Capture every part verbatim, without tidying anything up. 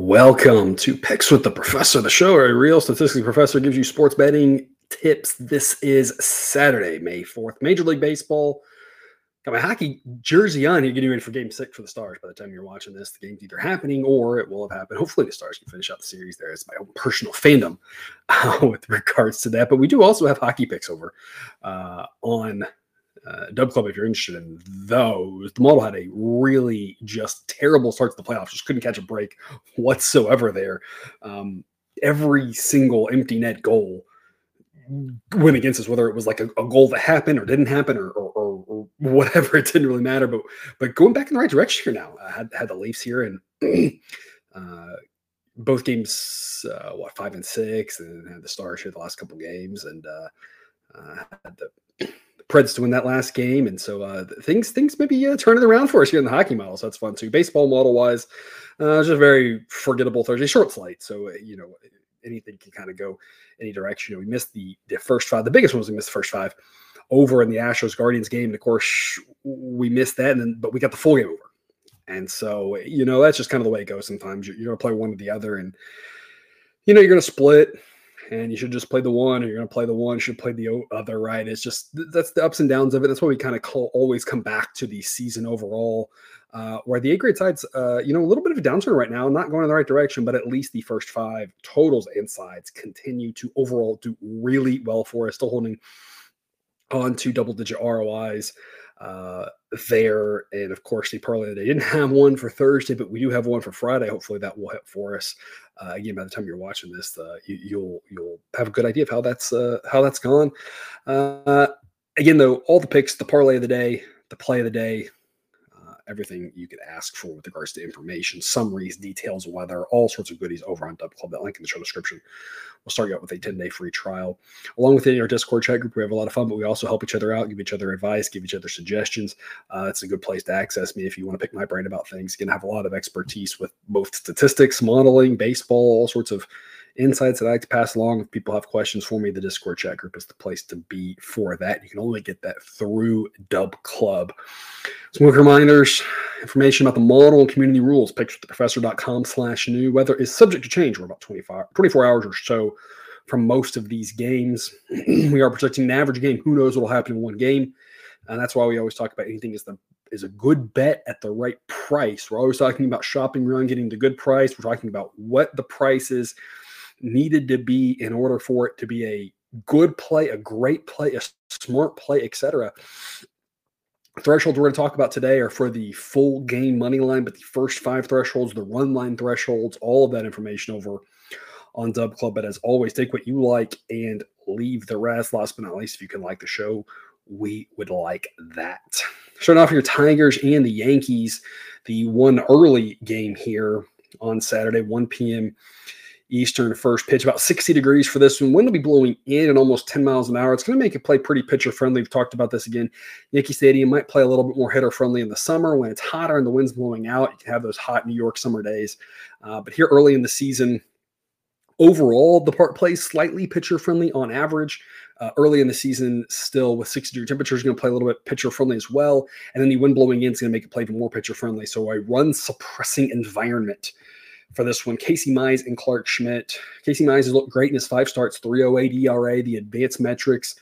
Welcome to Picks with the Professor, the show where a real statistics professor gives you sports betting tips. This is Saturday, May fourth. Major League Baseball. Got my hockey jersey on here, getting ready for game six for the Stars. By the time you're watching this, the game's either happening or it will have happened. Hopefully the Stars can finish out the series there. It's my own personal fandom uh, with regards to that. But we do also have hockey picks over uh, on Uh, Dub Club, if you're interested in those. The model had a really just terrible start to the playoffs. Just couldn't catch a break whatsoever there. Um, every single empty net goal went against us, whether it was like a, a goal that happened or didn't happen or, or, or, or whatever. It didn't really matter. But but going back in the right direction here now. I had, had the Leafs here and uh, both games, uh, what, five and six, and had the Stars here the last couple games, and uh, uh, had the Preds to win that last game, and so uh, things things maybe uh, turning around for us here in the hockey model. So that's fun too. Baseball model wise, uh, just a very forgettable Thursday, short slate. So uh, you know anything can kind of go any direction. You know, we missed the the first five. The biggest one was we missed the first five over in the Astros Guardians game, and of course we missed that, and then but we got the full game over. And so you know that's just kind of the way it goes. Sometimes you're, you're going to play one or the other, and you know you're going to split. And you should just play the one, or you're going to play the one, you should play the other, right? It's just, that's the ups and downs of it. That's why we kind of call, always come back to the season overall, uh, where the A-grade side's, uh, you know, a little bit of a downturn right now, not going in the right direction, but at least the first five totals and sides continue to overall do really well for us, still holding on to double-digit R O Is uh, there. And, of course, the parlay, they didn't have one for Thursday, but we do have one for Friday. Hopefully that will hit for us. Uh, again, by the time you're watching this, uh, you, you'll you'll have a good idea of how that's uh, how that's gone. Uh, again, though, all the picks, the parlay of the day, the play of the day, uh, everything you could ask for with regards to information, summaries, details, weather, all sorts of goodies over on Dub Club. That link in the show description. We'll start you out with a ten-day free trial. Along with it in our Discord chat group, we have a lot of fun, but we also help each other out, give each other advice, give each other suggestions. Uh, it's a good place to access me if you want to pick my brain about things. Again, I have a lot of expertise with both statistics, modeling, baseball, all sorts of insights that I like to pass along. If people have questions for me, the Discord chat group is the place to be for that. You can only get that through Dub Club. Some quick reminders, information about the model and community rules, picks with the professor dot com slash new. Weather is subject to change. We're about twenty-five, twenty-four hours or so from most of these games. We are projecting an average game. Who knows what will happen in one game? And that's why we always talk about anything is the is a good bet at the right price. We're always talking about shopping around, getting the good price. We're talking about what the price is needed to be in order for it to be a good play, a great play, a smart play, et cetera. Thresholds we're going to talk about today are for the full game money line, but the first five thresholds, the run line thresholds, all of that information over on Dub Club. But as always, take what you like and leave the rest. Last but not least, if you can like the show, we would like that. Starting off your Tigers and the Yankees, the one early game here on Saturday, one p.m. Eastern, first pitch, about sixty degrees for this one. Wind will be blowing in at almost ten miles an hour. It's going to make it play pretty pitcher friendly. We've talked about this again. Yankee Stadium might play a little bit more hitter friendly in the summer when it's hotter and the wind's blowing out. You can have those hot New York summer days. Uh, but here early in the season, overall, the park plays slightly pitcher friendly on average. Uh, early in the season, still with sixty degree temperatures, going to play a little bit pitcher friendly as well. And then the wind blowing in is going to make it play even more pitcher friendly. So a run suppressing environment for this one. Casey Mize and Clark Schmidt. Casey Mize has looked great in his five starts, three oh eight E R A. The advanced metrics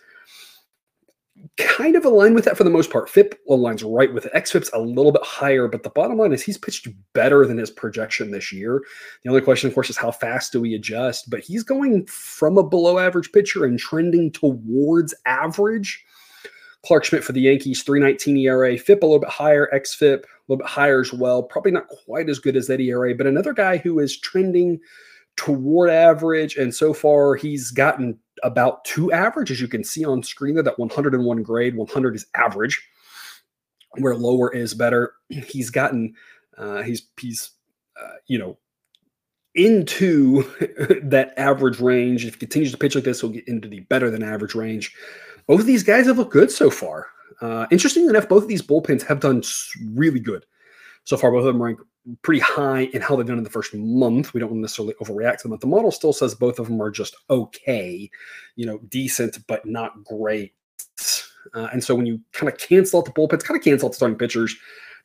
kind of align with that for the most part. F I P aligns right with it. X F I P's a little bit higher, but the bottom line is he's pitched better than his projection this year. The only question, of course, is how fast do we adjust? But he's going from a below average pitcher and trending towards average. Clark Schmidt for the Yankees, three nineteen E R A. F I P a little bit higher, X F I P a little bit higher as well. Probably not quite as good as that E R A, but another guy who is trending toward average. And so far, he's gotten about two average, as you can see on screen there. That one hundred one grade, one hundred is average, where lower is better. He's gotten, uh, he's he's uh, you know, into that average range. If he continues to pitch like this, he'll get into the better than average range. Both of these guys have looked good so far. Uh, interestingly enough, both of these bullpens have done really good so far. Both of them rank pretty high in how they've done in the first month. We don't necessarily overreact to them, but the model still says both of them are just okay, you know, decent, but not great. Uh, and so when you kind of cancel out the bullpens, kind of cancel out the starting pitchers,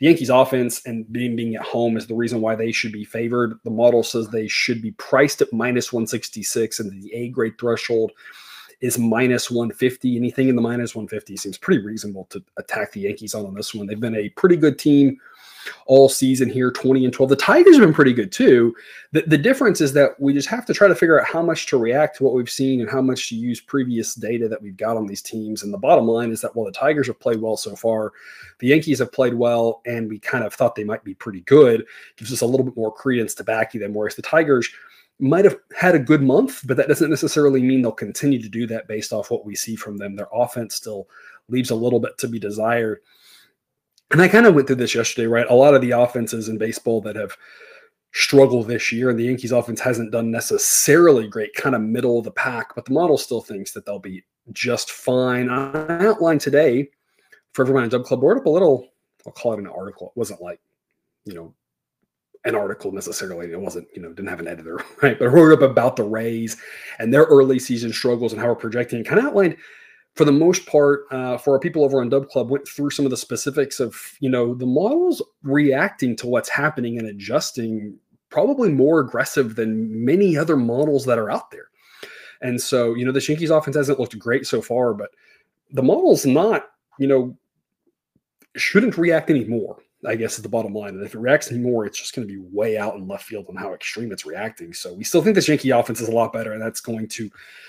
The Yankees offense and being, being at home is the reason why they should be favored. The model says they should be priced at minus one sixty-six, and the A grade threshold is minus one fifty. Anything in the minus one fifty seems pretty reasonable to attack the Yankees on on this one. They've been a pretty good team all season here, twenty and twelve. The Tigers have been pretty good too. The, the difference is that we just have to try to figure out how much to react to what we've seen and how much to use previous data that we've got on these teams. And the bottom line is that while the Tigers have played well so far, the Yankees have played well, and we kind of thought they might be pretty good. Gives us a little bit more credence to backing them, whereas the Tigers might have had a good month, but that doesn't necessarily mean they'll continue to do that based off what we see from them. Their offense still leaves a little bit to be desired. And I kind of went through this yesterday, right? A lot of the offenses in baseball that have struggled this year, and the Yankees offense hasn't done necessarily great, kind of middle of the pack, but the model still thinks that they'll be just fine. I outlined today for everyone in Dub Club, wrote up a little, I'll call it an article. It wasn't like, you know, an article necessarily. It wasn't, you know, didn't have an editor, right? But I wrote up about the Rays and their early season struggles and how we're projecting, and kind of outlined, for the most part, uh, for our people over on Dub Club, went through some of the specifics of, you know, the models reacting to what's happening and adjusting probably more aggressive than many other models that are out there. And so, you know, the Yankees offense hasn't looked great so far, but the model's not, you know, shouldn't react anymore, I guess is the bottom line. And if it reacts anymore, it's just going to be way out in left field on how extreme it's reacting. So we still think this Yankee offense is a lot better, and that's going to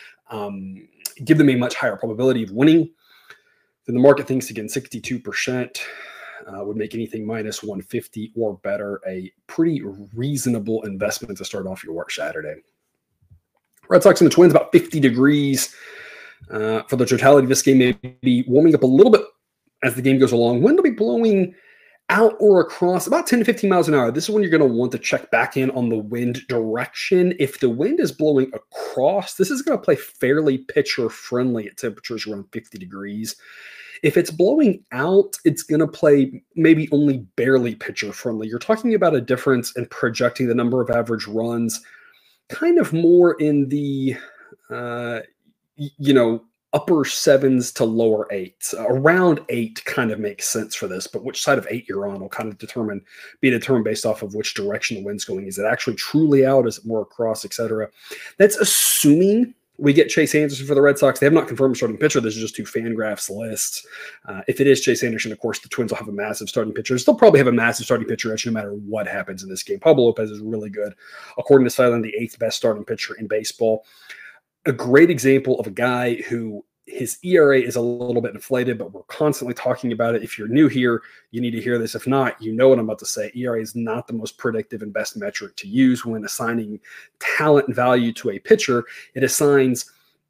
um, give them a much higher probability of winning than the market thinks. Again, sixty-two percent uh, would make anything minus one fifty or better a pretty reasonable investment to start off your work Saturday. Red Sox and the Twins, about fifty degrees uh, for the totality of this game, maybe warming up a little bit as the game goes along. Wind will be blowing out or across about ten to fifteen miles an hour. This is when you're going to want to check back in on the wind direction. If the wind is blowing across, this is going to play fairly pitcher friendly at temperatures around fifty degrees. If it's blowing out, it's going to play maybe only barely pitcher friendly. You're talking about a difference in projecting the number of average runs kind of more in the, uh, you know, upper sevens to lower eights. Around eight kind of makes sense for this, but which side of eight you're on will kind of determine, be determined based off of which direction the wind's going. Is it actually truly out? Is it more across, et cetera? That's assuming we get Chase Anderson for the Red Sox. They have not confirmed a starting pitcher. This is just two Fangraphs lists. Uh, if it is Chase Anderson, of course, the Twins will have a massive starting pitcher. They'll probably have a massive starting pitcher edge no matter what happens in this game. Pablo Lopez is really good. According to Sideline, the eighth best starting pitcher in baseball. A great example of a guy who his E R A is a little bit inflated, but we're constantly talking about it. If you're new here, you need to hear this. If not, you know what I'm about to say. E R A is not the most predictive and best metric to use when assigning talent and value to a pitcher. It assigns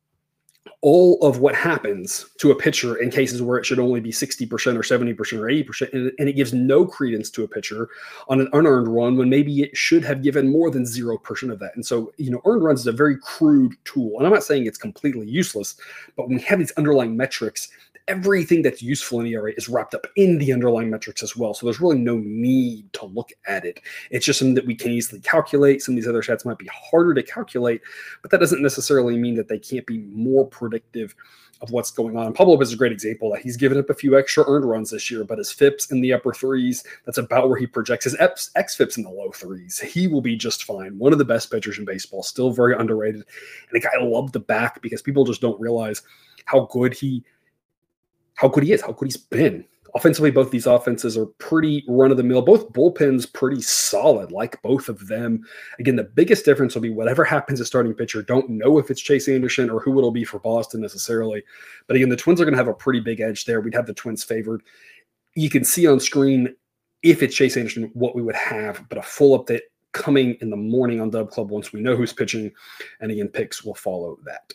all of what happens to a pitcher in cases where it should only be sixty percent or seventy percent or eighty percent, and it gives no credence to a pitcher on an unearned run when maybe it should have given more than zero percent of that. And so, you know, earned runs is a very crude tool, and I'm not saying it's completely useless, but when we have these underlying metrics, everything that's useful in E R A is wrapped up in the underlying metrics as well. So there's really no need to look at it. It's just something that we can easily calculate. Some of these other stats might be harder to calculate, but that doesn't necessarily mean that they can't be more predictive of what's going on. And Pablo is a great example that he's given up a few extra earned runs this year, but his F I Ps in the upper threes, that's about where he projects his X F I Ps in the low threes. He will be just fine. One of the best pitchers in baseball, still very underrated. And a guy I love the back because people just don't realize how good he how good he is, how good he's been. Offensively, both these offenses are pretty run-of-the-mill. Both bullpens pretty solid, like both of them. Again, the biggest difference will be whatever happens at starting pitcher. Don't know if it's Chase Anderson or who it'll be for Boston necessarily. But again, the Twins are going to have a pretty big edge there. We'd have the Twins favored. You can see on screen, if it's Chase Anderson, what we would have, but a full update coming in the morning on Dub Club once we know who's pitching. And again, picks will follow that.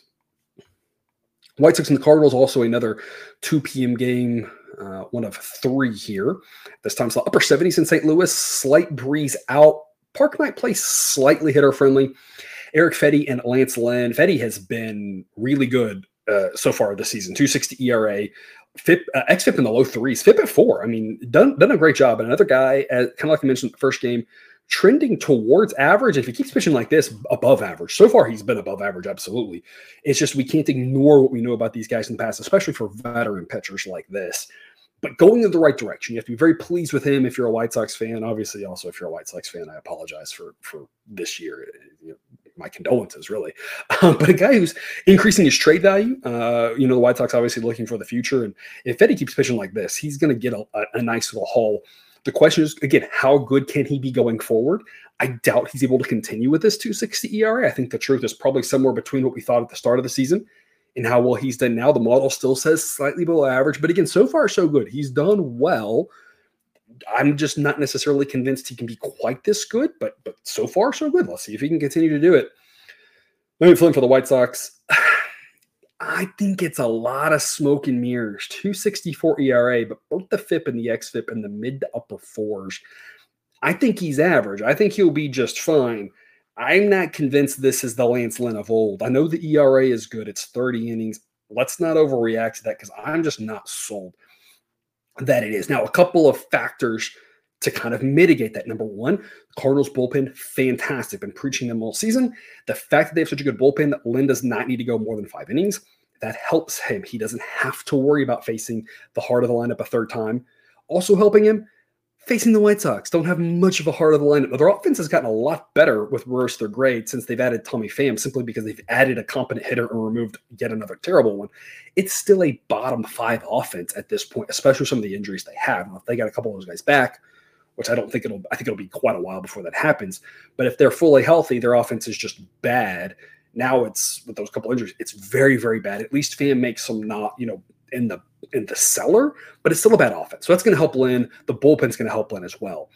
White Sox and the Cardinals, also another two p.m. game, uh, one of three here. This time slot, upper seventies in Saint Louis, slight breeze out. Park might play slightly hitter-friendly. Eric Fedde and Lance Lynn. Fedde has been really good uh, so far this season, two sixty E R A. F I P, uh, X F I P in the low threes, F I P at four. I mean, done, done a great job. And another guy, uh, kind of like I mentioned in the first game, trending towards average. If he keeps pitching like this, above average. So far, he's been above average, absolutely. It's just we can't ignore what we know about these guys in the past, especially for veteran pitchers like this. but going in the right direction. You have to be very pleased with him if you're a White Sox fan. Obviously, also if you're a White Sox fan, I apologize for for this year. You know, my condolences, really. Um, but a guy who's increasing his trade value, uh, you know, the White Sox obviously looking for the future. And if Fedde keeps pitching like this, he's going to get a, a, a nice little haul. The question is, again, how good can he be going forward? I doubt he's able to continue with this two sixty E R A. I think the truth is probably somewhere between what we thought at the start of the season and how well he's done now. The model still says slightly below average, but again, so far so good. He's done well. I'm just not necessarily convinced he can be quite this good, but but so far so good. Let's see if he can continue to do it. Let me flip for the White Sox. I think it's a lot of smoke and mirrors. two sixty-four E R A, but both the F I P and the X F I P in the mid to upper fours. I think he's average. I think he'll be just fine. I'm not convinced this is the Lance Lynn of old. I know the E R A is good. It's thirty innings. Let's not overreact to that because I'm just not sold that it is. Now, a couple of factors to kind of mitigate that. Number one, the Cardinals bullpen, fantastic. Been preaching them all season. The fact that they have such a good bullpen that Lynn does not need to go more than five innings, that helps him. He doesn't have to worry about facing the heart of the lineup a third time. Also helping him, facing the White Sox. Don't have much of a heart of the lineup. Their offense has gotten a lot better with reverse their grade since they've added Tommy Pham, simply because they've added a competent hitter and removed yet another terrible one. It's still a bottom five offense at this point, especially with some of the injuries they have. Now, if they got a couple of those guys back, which I don't think it'll, I think it'll be quite a while before that happens. But if they're fully healthy, their offense is just bad. Now it's, with those couple injuries, it's very, very bad. At least Pham makes some not, you know, in the in the cellar, but it's still a bad offense. So that's going to help Lynn. The bullpen's going to help Lynn as well.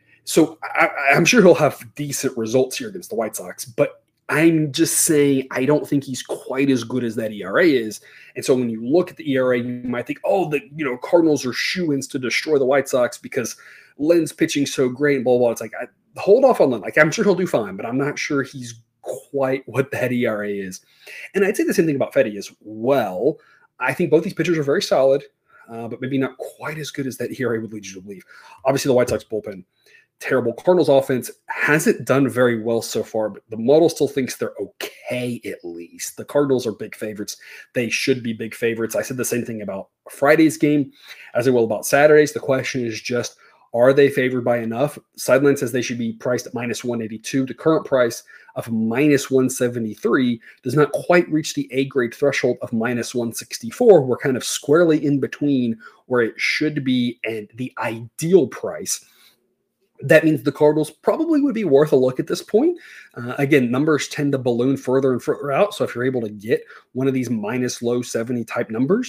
So I, I'm sure he'll have decent results here against the White Sox, but I'm just saying I don't think he's quite as good as that E R A is. And so when you look at the E R A, you might think, oh, the you know Cardinals are shoo-ins to destroy the White Sox because Lynn's pitching so great and blah, blah, blah. It's like, I, hold off on Lynn. Like, I'm sure he'll do fine, but I'm not sure he's quite what that E R A is. And I'd say the same thing about Fedde as well. I think both these pitchers are very solid, uh, but maybe not quite as good as that E R A would lead you to believe. Obviously, the White Sox bullpen, terrible. Cardinals offense hasn't done very well so far, but the model still thinks they're okay at least. The Cardinals are big favorites. They should be big favorites. I said the same thing about Friday's game as I will about Saturday's. The question is just, are they favored by enough? Sideline says they should be priced at minus one eighty-two. The current price of minus one seventy-three does not quite reach the A-grade threshold of minus one sixty-four. We're kind of squarely in between where it should be and the ideal price. That means the Cardinals probably would be worth a look at this point. Uh, again, numbers tend to balloon further and further out. So if you're able to get one of these minus low seventy type numbers,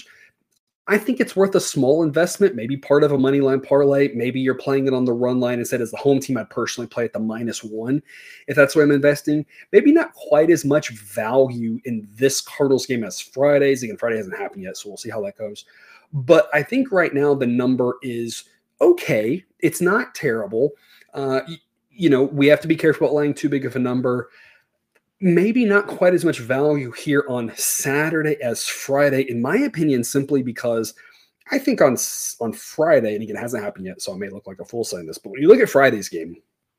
I think it's worth a small investment, maybe part of a money line parlay. Maybe you're playing it on the run line instead. As the home team, I'd personally play at the minus one if that's where I'm investing. Maybe not quite as much value in this Cardinals game as Friday's. Again, Friday hasn't happened yet, so we'll see how that goes. But I think right now the number is okay. It's not terrible. Uh, you, you know, we have to be careful about laying too big of a number. Maybe not quite as much value here on Saturday as Friday, in my opinion, simply because I think on, on Friday, and again, it hasn't happened yet, so I may look like a fool saying this, but when you look at Friday's game,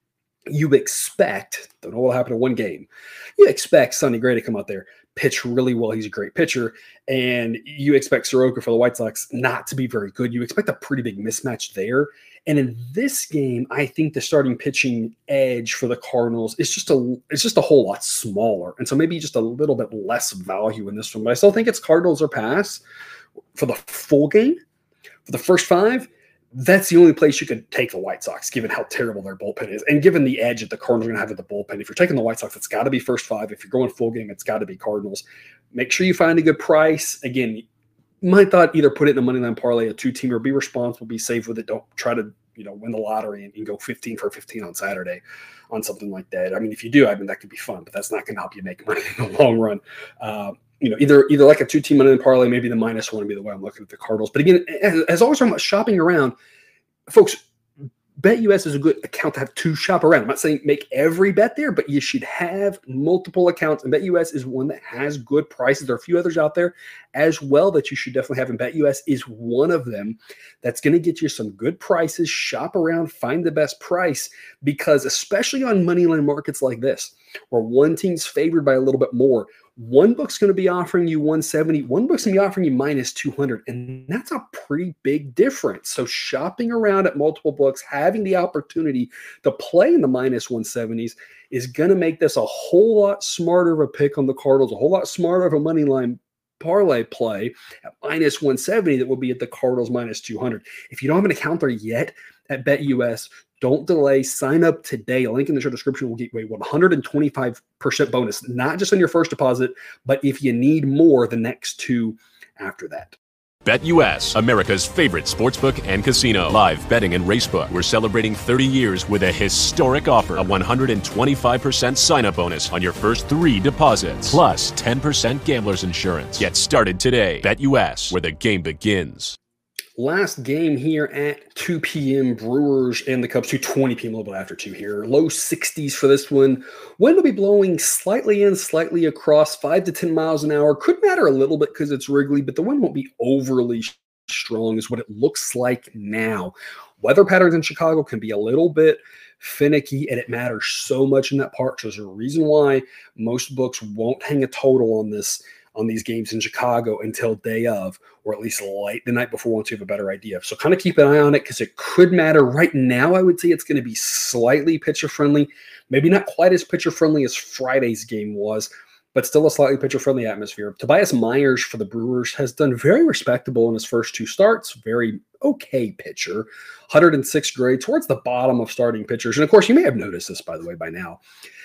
you expect, don't know what will happen in one game, you expect Sonny Gray to come out there, pitch really well. He's a great pitcher, and you expect Soroka for the White Sox not to be very good. You expect a pretty big mismatch there. And in this game, I think the starting pitching edge for the Cardinals is just a it's just a whole lot smaller. And so maybe just a little bit less value in this one. But I still think it's Cardinals or pass for the full game. For the first five, that's the only place you could take the White Sox, given how terrible their bullpen is. And given the edge that the Cardinals are going to have at the bullpen, if you're taking the White Sox, it's got to be first five. If you're going full game, it's got to be Cardinals. Make sure you find a good price. Again, my thought, either put it in a money line parlay, a two-teamer, be responsible, be safe with it. Don't try to, you know, win the lottery and, and go fifteen for fifteen on Saturday on something like that. I mean, if you do, I mean, that could be fun, but that's not going to help you make money in the long run. Uh, you know, either either like a two-team money line parlay, maybe the minus one would be the way I'm looking at the Cardinals. But again, as, as always, talking about shopping around, folks, BetUS is a good account to have to shop around. I'm not saying make every bet there, but you should have multiple accounts. And BetUS is one that has good prices. There are a few others out there as well that you should definitely have. And BetUS is one of them that's going to get you some good prices. Shop around, find the best price, because especially on moneyline markets like this, where one team's favored by a little bit more, One book's going to be offering you one seventy. One book's going to be offering you minus two hundred. And that's a pretty big difference. So shopping around at multiple books, having the opportunity to play in the minus one seventies is going to make this a whole lot smarter of a pick on the Cardinals, a whole lot smarter of a money line parlay play at minus one seventy that will be at the Cardinals minus two hundred. If you don't have an account there yet at BetUS, don't delay. Sign up today. A link in the show description will get you a one hundred twenty-five percent bonus, not just on your first deposit, but if you need more, the next two after that. BetUS, America's favorite sportsbook and casino. Live betting and racebook. We're celebrating thirty years with a historic offer. A one hundred twenty-five percent sign-up bonus on your first three deposits. Plus ten percent gambler's insurance. Get started today. BetUS, where the game begins. Last game here at two p.m. Brewers and the Cubs, two twenty p.m. a little bit after two here. Low sixties for this one. Wind will be blowing slightly in, slightly across, five to ten miles an hour. Could matter a little bit because it's Wrigley, but the wind won't be overly strong is what it looks like now. Weather patterns in Chicago can be a little bit finicky, and it matters so much in that park. So there's a reason why most books won't hang a total on this on these games in Chicago until day of, or at least late the night before once you have a better idea. So kind of keep an eye on it because it could matter. Right now, I would say it's going to be slightly pitcher-friendly, maybe not quite as pitcher-friendly as Friday's game was, but still a slightly pitcher-friendly atmosphere. Tobias Myers for the Brewers has done very respectable in his first two starts. Very okay pitcher, one hundred six grade, towards the bottom of starting pitchers. And of course, you may have noticed this, by the way, by now.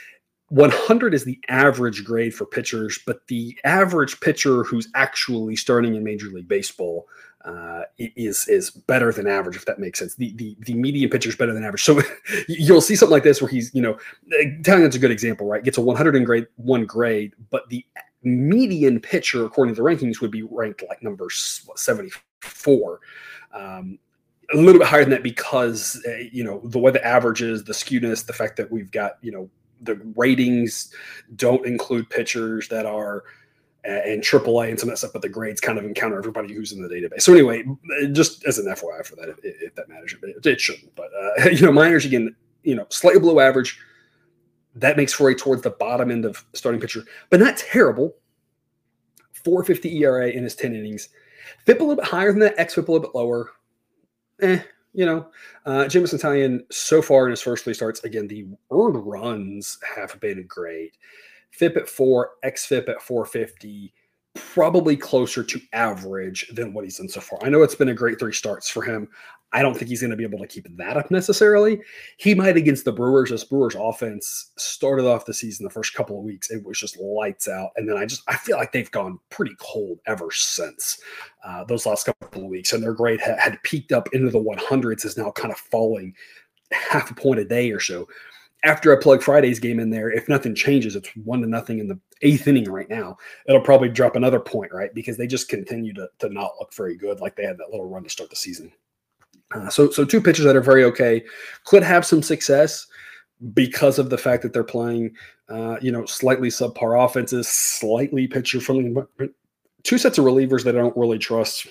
one hundred is the average grade for pitchers, but the average pitcher who's actually starting in Major League Baseball uh, is is better than average, if that makes sense. The the, the median pitcher is better than average. So you'll see something like this where he's, you know, Italian's a good example, right? Gets a one hundred grade, one grade, but the median pitcher, according to the rankings, would be ranked like number seventy-four. Um, a little bit higher than that because, uh, you know, the way the average is, the skewness, the fact that we've got, you know, the ratings don't include pitchers that are uh, in triple A and some of that stuff, but the grades kind of encounter everybody who's in the database. So anyway, just as an F Y I for that, if, if that matters, it, it shouldn't. But, uh, you know, Myers, again, you know, slightly below average. That makes for a towards the bottom end of starting pitcher, but not terrible. four fifty E R A in his ten innings. F I P a little bit higher than that, X F I P a little bit lower. Eh. You know, uh, Jameson Taillon so far in his first three starts, again, the earned runs have been great. F I P at four, X F I P at four fifty, probably closer to average than what he's done so far. I know it's been a great three starts for him. I don't think he's going to be able to keep that up necessarily. He might against the Brewers. This Brewers offense started off the season, the first couple of weeks, it was just lights out. And then I just, I feel like they've gone pretty cold ever since uh, those last couple of weeks. And their grade had, had peaked up into the one hundreds, is now kind of falling half a point a day or so. After I plug Friday's game in there, if nothing changes, it's one to nothing in the eighth inning right now. It'll probably drop another point, right? Because they just continue to, to not look very good, like they had that little run to start the season. Uh, so, so two pitchers that are very okay, could have some success because of the fact that they're playing, uh, you know, slightly subpar offenses, slightly pitcher friendly. Two sets of relievers that I don't really trust.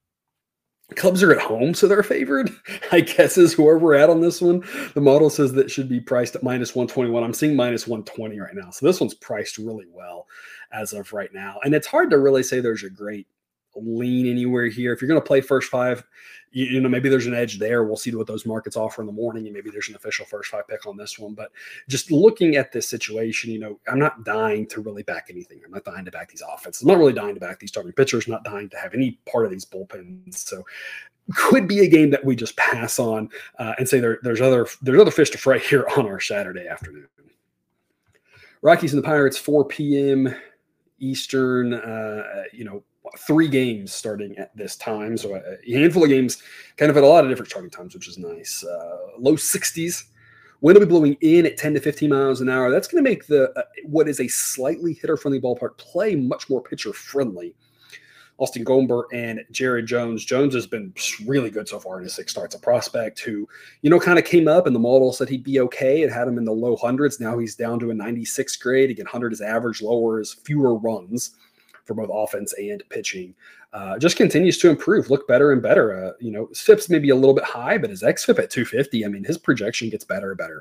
Cubs are at home, so they're favored, I guess, is where we're at on this one. The model says that should be priced at minus one twenty-one. I'm seeing minus one twenty right now. So this one's priced really well as of right now. And it's hard to really say there's a great lean anywhere here. If you're going to play first five, you, you know, maybe there's an edge there. We'll see what those markets offer in the morning, and maybe there's an official first five pick on this one. But just looking at this situation, you know, I'm not dying to really back anything. I'm not dying to back these offenses. I'm not really dying to back these starting pitchers. I'm not dying to have any part of these bullpens. So could be a game that we just pass on uh, and say there, there's other there's other fish to fry here on our Saturday afternoon. Rockies and the Pirates, four p.m. Eastern, uh, you know, three games starting at this time. So a handful of games kind of at a lot of different starting times, which is nice. Uh, low sixties. Wind will be blowing in at ten to fifteen miles an hour. That's going to make the uh, what is a slightly hitter-friendly ballpark play much more pitcher-friendly. Austin Gomber and Jared Jones. Jones has been really good so far in his six starts. A prospect who, you know, kind of came up and the model said he'd be okay. It had him in the low hundreds. Now he's down to a ninety-six grade. Again, one hundred is average, lower is fewer runs for both offense and pitching. Uh, just continues to improve, look better and better. Uh, you know, his F I P's maybe a little bit high, but his X F I P at two fifty, I mean, his projection gets better and better.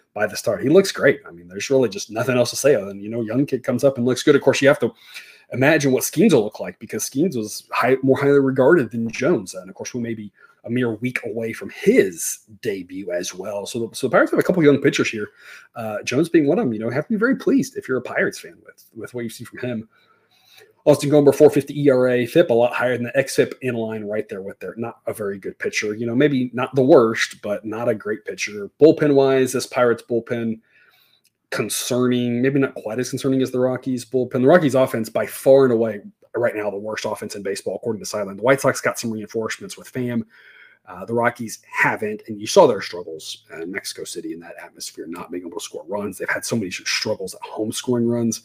by the start. He looks great. I mean, there's really just nothing else to say other than, you know, young kid comes up and looks good. Of course, you have to imagine what Skeens will look like because Skeens was high, more highly regarded than Jones. And of course, we may be a mere week away from his debut as well. So the, so the Pirates have a couple young pitchers here. Uh, Jones being one of them, you know, have to be very pleased if you're a Pirates fan with, with what you see from him. Austin Gomber, four fifty E R A, F I P a lot higher than the X F I P in line right there with their not a very good pitcher. You know, maybe not the worst, but not a great pitcher. Bullpen-wise, this Pirates bullpen concerning, maybe not quite as concerning as the Rockies bullpen. The Rockies offense by far and away right now the worst offense in baseball according to Sideline. The White Sox got some reinforcements with F A M. Uh, the Rockies haven't, and you saw their struggles in Mexico City in that atmosphere, not being able to score runs. They've had so many struggles at home scoring runs.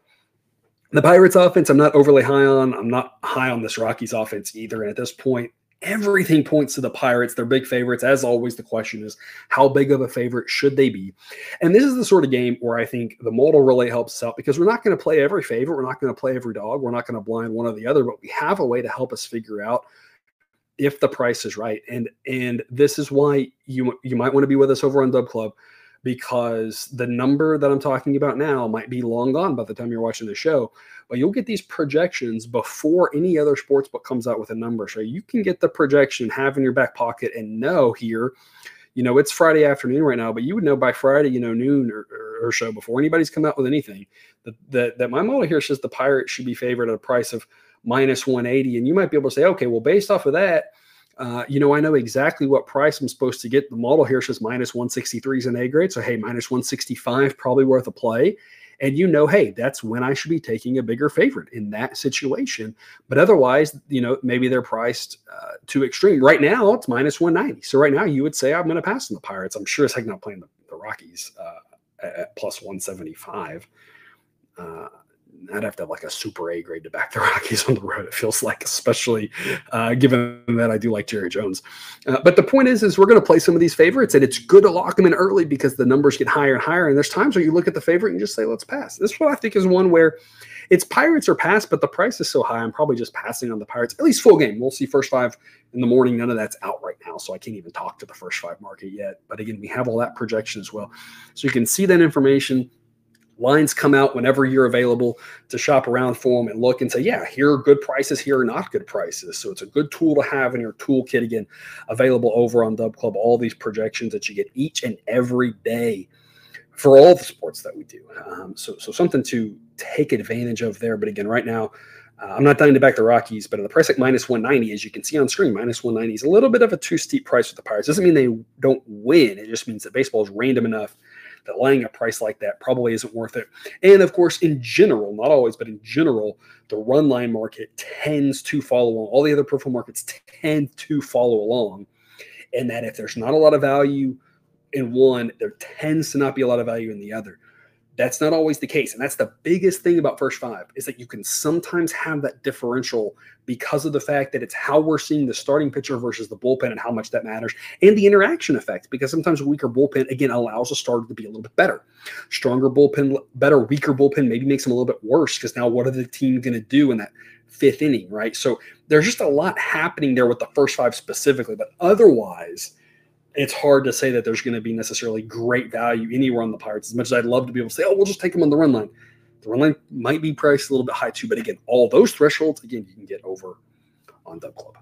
The Pirates offense, I'm not overly high on. I'm not high on this Rockies offense either. And at this point, everything points to the Pirates. They're big favorites. As always, the question is, how big of a favorite should they be? And this is the sort of game where I think the model really helps us out because we're not going to play every favorite. We're not going to play every dog. We're not going to blind one or the other, but we have a way to help us figure out if the price is right. And, and this is why you, you might want to be with us over on Dub Club, because the number that I'm talking about now might be long gone by the time you're watching the show, but you'll get these projections before any other sportsbook comes out with a number. So you can get the projection, have in your back pocket and know here, you know, it's Friday afternoon right now, but you would know by Friday, you know, noon or, or, or so before anybody's come out with anything that, that, that my model here says the Pirates should be favored at a price of minus one eighty. And you might be able to say, okay, well, based off of that, Uh, you know, I know exactly what price I'm supposed to get. The model here says minus one sixty-three is an A grade. So, hey, minus one sixty-five, probably worth a play. And you know, hey, that's when I should be taking a bigger favorite in that situation. But otherwise, you know, maybe they're priced uh, too extreme. Right now, it's minus one ninety. So right now, you would say I'm going to pass on the Pirates. I'm sure as heck not playing the, the Rockies uh, at, at plus one seventy-five. Uh, I'd have to have like a super A grade to back the Rockies on the road, it feels like, especially uh, given that I do like Jerry Jones. Uh, but the point is, is we're going to play some of these favorites, and it's good to lock them in early because the numbers get higher and higher. And there's times where you look at the favorite and just say, let's pass. This one I think is one where it's Pirates or pass, but the price is so high, I'm probably just passing on the Pirates, at least full game. We'll see first five in the morning. None of that's out right now, so I can't even talk to the first five market yet. But again, we have all that projection as well. So you can see that information. Lines come out whenever you're available to shop around for them and look and say, yeah, here are good prices, here are not good prices. So it's a good tool to have in your toolkit. Again, available over on Dub Club, all these projections that you get each and every day for all the sports that we do. Um, so, so something to take advantage of there. But again, right now, uh, I'm not dying to back the Rockies, but at the price like minus one ninety, as you can see on screen, minus one ninety is a little bit of a too steep price with the Pirates. Doesn't mean they don't win. It just means that baseball is random enough that laying a price like that probably isn't worth it. And of course, in general, not always, but in general, the run line market tends to follow along. All the other peripheral markets tend to follow along. And that if there's not a lot of value in one, there tends to not be a lot of value in the other. That's not always the case. And that's the biggest thing about first five is that you can sometimes have that differential because of the fact that it's how we're seeing the starting pitcher versus the bullpen and how much that matters, and the interaction effect, because sometimes a weaker bullpen, again, allows a starter to be a little bit better. Stronger bullpen, better, weaker bullpen maybe makes them a little bit worse because now what are the team going to do in that fifth inning, right? So there's just a lot happening there with the first five specifically, but otherwise – it's hard to say that there's going to be necessarily great value anywhere on the Pirates. As much as I'd love to be able to say, oh, we'll just take them on the run line. The run line might be priced a little bit high too. But again, all those thresholds, again, you can get over on Dub Club.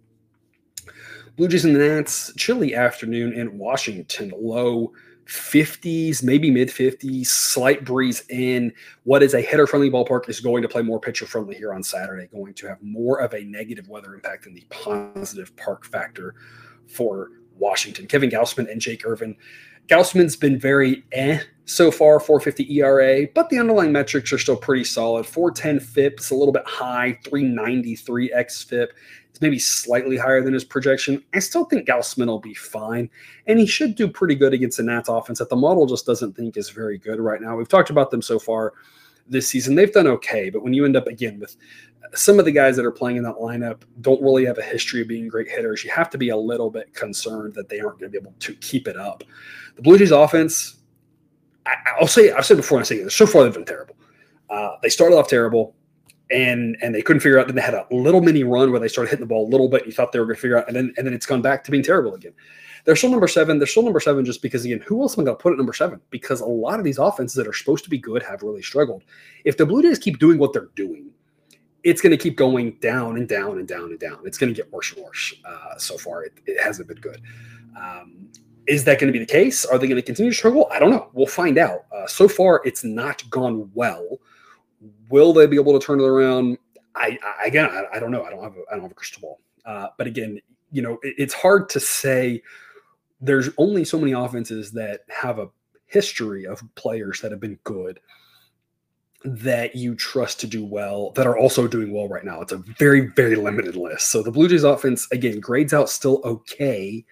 Blue Jays and the Nats, chilly afternoon in Washington, low fifties, maybe mid fifties, slight breeze in. What is a hitter-friendly ballpark is going to play more pitcher-friendly here on Saturday, going to have more of a negative weather impact than the positive park factor for Washington. Kevin Gausman and Jake Irvin. Gausman's been very eh so far, four fifty E R A, but the underlying metrics are still pretty solid. four ten F I P, it's a little bit high, three ninety-three X F I P. It's maybe slightly higher than his projection. I still think Gausman will be fine, and he should do pretty good against the Nats offense that the model just doesn't think is very good right now. We've talked about them so far this season. They've done okay, but when you end up, again, with some of the guys that are playing in that lineup don't really have a history of being great hitters, you have to be a little bit concerned that they aren't going to be able to keep it up. The Blue Jays offense, I, I'll say, I've said before, and I say this, so far they've been terrible. Uh, they started off terrible, and and they couldn't figure out. Then they had a little mini run where they started hitting the ball a little bit. You thought they were going to figure out, and then and then it's gone back to being terrible again. They're still number seven. They're still number seven just because, again, who else am I going to put at number seven? Because a lot of these offenses that are supposed to be good have really struggled. If the Blue Jays keep doing what they're doing, it's going to keep going down and down and down and down. It's going to get worse and worse. Uh, so far, it, it hasn't been good. Um, is that going to be the case? Are they going to continue to struggle? I don't know. We'll find out. Uh, so far, it's not gone well. Will they be able to turn it around? I, I again, I, I don't know. I don't have a, I don't have a crystal ball. Uh, but again, you know, it, it's hard to say. There's only so many offenses that have a history of players that have been good that you trust to do well, that are also doing well right now. It's a very, very limited list. So the Blue Jays offense, again, grades out still okay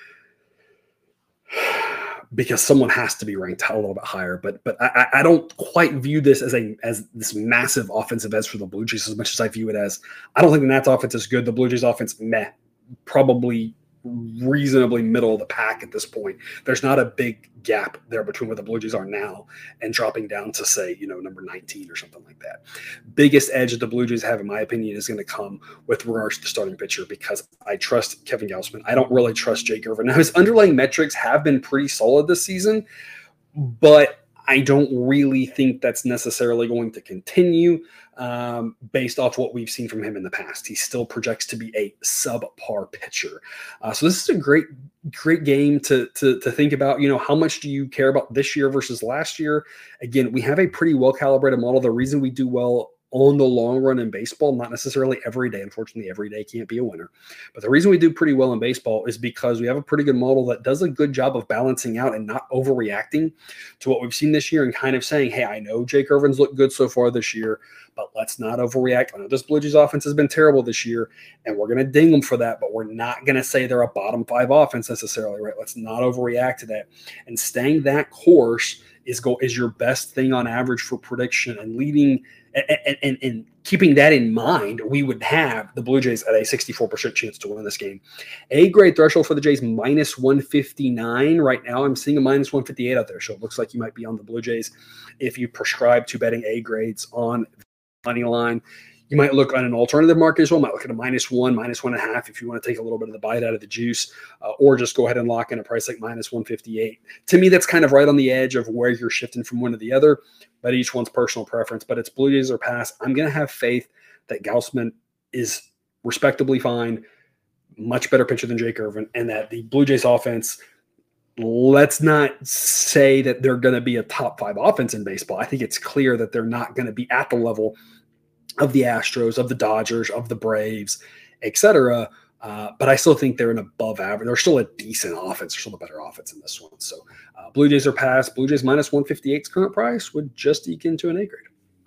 because someone has to be ranked a little bit higher. But but I, I don't quite view this as a as this massive offensive edge for the Blue Jays as much as I view it as, I don't think the Nats offense is good. The Blue Jays offense, meh, probably reasonably middle of the pack at this point. There's not a big gap there between where the Blue Jays are now and dropping down to, say, you know, number nineteen or something like that. Biggest edge that the Blue Jays have, in my opinion, is going to come with regards to the starting pitcher, because I trust Kevin Gausman. I don't really trust Jake Irvin. Now, his underlying metrics have been pretty solid this season, but I don't really think that's necessarily going to continue um, based off what we've seen from him in the past. He still projects to be a subpar pitcher. Uh, so this is a great, great game to, to, to think about. You know, how much do you care about this year versus last year? Again, we have a pretty well-calibrated model. The reason we do well on the long run in baseball, not necessarily every day. Unfortunately, every day can't be a winner. But the reason we do pretty well in baseball is because we have a pretty good model that does a good job of balancing out and not overreacting to what we've seen this year and kind of saying, hey, I know Jake Irvin's looked good so far this year, but let's not overreact. I know this Blue Jays offense has been terrible this year, and we're going to ding them for that, but we're not going to say they're a bottom five offense necessarily, right? Let's not overreact to that. And staying that course is go is your best thing on average for prediction, and leading and, and, and keeping that in mind, we would have the Blue Jays at a sixty-four percent chance to win this game. A grade threshold for the Jays, minus one fifty-nine. Right now, I'm seeing a minus one fifty-eight out there. So it looks like you might be on the Blue Jays if you prescribe to betting A grades on the money line. You might look on an alternative market as well. Might look at a minus one, minus one and a half if you want to take a little bit of the bite out of the juice, uh, or just go ahead and lock in a price like minus one fifty-eight. To me, that's kind of right on the edge of where you're shifting from one to the other, but each one's personal preference. But it's Blue Jays or pass. I'm going to have faith that Gausman is respectably fine, much better pitcher than Jake Irvin, and that the Blue Jays offense, let's not say that they're going to be a top five offense in baseball. I think it's clear that they're not going to be at the level of the Astros, of the Dodgers, of the Braves, et cetera. Uh, but I still think they're an above average. They're still a decent offense. They're still a better offense in this one. So uh, Blue Jays are past. Blue Jays minus one fifty-eight's current price would just eke into an A grade.